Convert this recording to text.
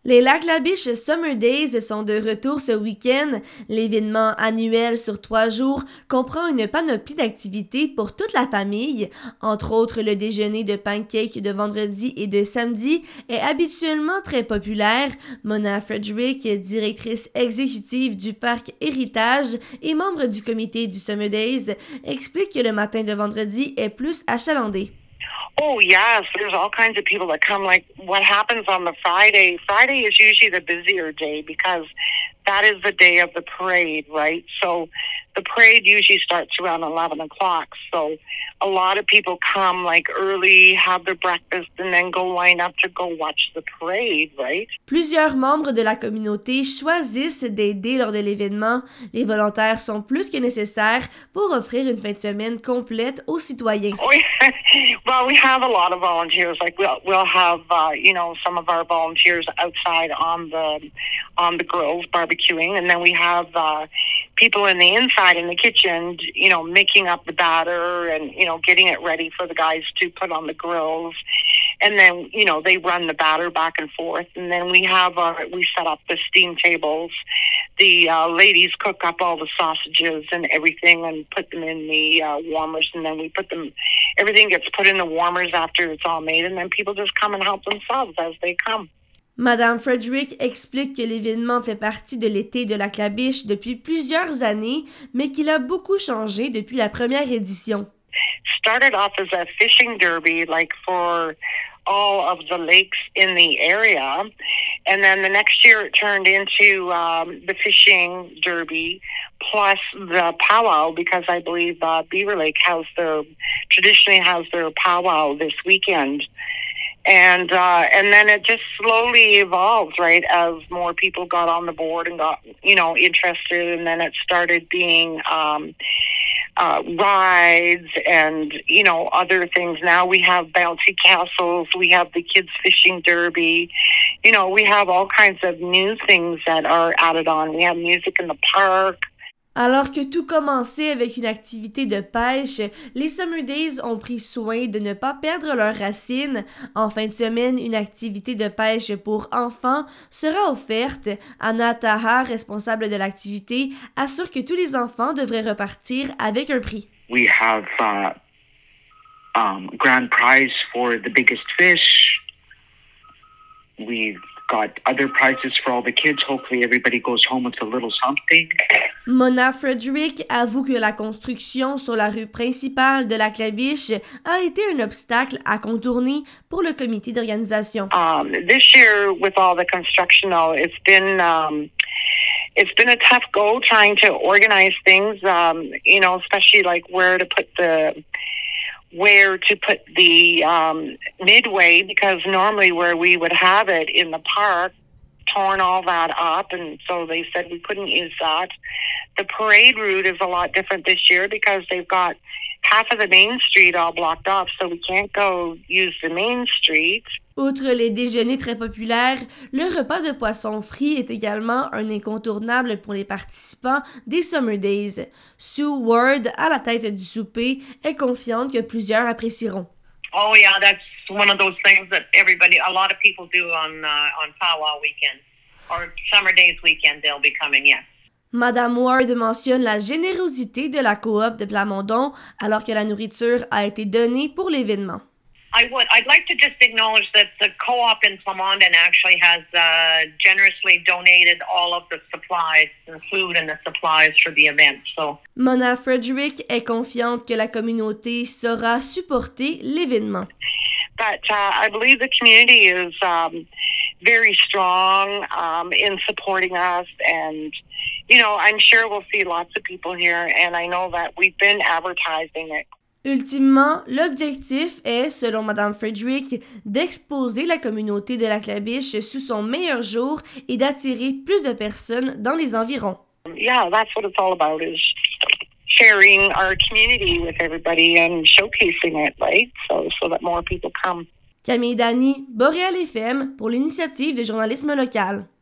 Les Lac-La-Biche Summer Days sont de retour ce week-end. L'événement annuel sur 3 jours comprend une panoplie d'activités pour toute la famille. Entre autres, le déjeuner de pancakes de vendredi et de samedi est habituellement très populaire. Mona Frederick, directrice exécutive du parc Héritage et membre du comité du Summer Days, explique que le matin de vendredi est plus achalandé. Oh, yes. There's all kinds of people that come. Like, what happens on the Friday? Friday is usually the busier day because that is the day of the parade, right? So the parade usually starts around 11 o'clock. So a lot of people come like early, have their breakfast, and then go line up to go watch the parade, right? Plusieurs membres de la communauté choisissent d'aider lors de l'événement. Les volontaires sont plus que nécessaires pour offrir une fin de semaine complète aux citoyens. Well, we have a lot of volunteers. Like we'll have some of our volunteers outside on the grills barbecuing, and then we have people in the inside in the kitchen, making up the batter and getting it ready for the guys to put on the grills. And then, they run the batter back and forth. And then we set up the steam tables. The ladies cook up all the sausages and everything and put them in the warmers. And then everything gets put in the warmers after it's all made. And then people just come and help themselves as they come. Madame Frederick explique que l'événement fait partie de l'été de Lac-La-Biche depuis plusieurs années, mais qu'il a beaucoup changé depuis la première édition. Started off as a fishing derby, like for all of the lakes in the area. And then the next year it turned into the fishing derby plus the powwow, because I believe Beaver Lake traditionally has their powwow this weekend. And then it just slowly evolved, right, as more people got on the board and got, interested. And then it started being rides and, other things. Now we have bouncy castles. We have the kids fishing derby. We have all kinds of new things that are added on. We have music in the park. Alors que tout commençait avec une activité de pêche, les Summer Days ont pris soin de ne pas perdre leurs racines. En fin de semaine, une activité de pêche pour enfants sera offerte. Anna Taha, responsable de l'activité, assure que tous les enfants devraient repartir avec un prix. We have grand prize for the biggest fish. We've got other prizes for all the kids. Hopefully everybody goes home with a little something. Mona Frederick avoue que la construction sur la rue principale de Lac-La-Biche a été un obstacle à contourner pour le comité d'organisation. This year, with all the construction, it's been a tough go trying to organize things. Especially like where to put the midway, because normally where we would have it in the park, torn all that up, and so they said we couldn't use that. The parade route is a lot different this year because they've got half of the main street all blocked off, so we can't go use the main street. Outre les déjeuners très populaires, le repas de poisson frit est également un incontournable pour les participants des Summer Days. Sue Ward, à la tête du souper, est confiante que plusieurs apprécieront. Oh yeah, that's one of those things that a lot of people do on powwow weekend or Summer Days weekend. They'll be coming, yes. Madame Ward mentionne la générosité de la coop de Plamondon alors que la nourriture a été donnée pour l'événement. I'd like to just acknowledge that the co-op in Plamondon actually has generously donated all of the supplies, the food and the supplies for the event. So Mona Frederick est confiante que la communauté saura supporter l'événement. But I believe the community is very strong in supporting us, and I'm sure we'll see lots of people here, and I know that we've been advertising it. Ultimement, l'objectif est, selon Madame Frederick, d'exposer la communauté de Lac-La-Biche sous son meilleur jour et d'attirer plus de personnes dans les environs. Yeah, that's what it's all about, is sharing our community with everybody and showcasing it, right? So that more people come. Camille Dany, Boréal FM, pour l'initiative de journalisme local.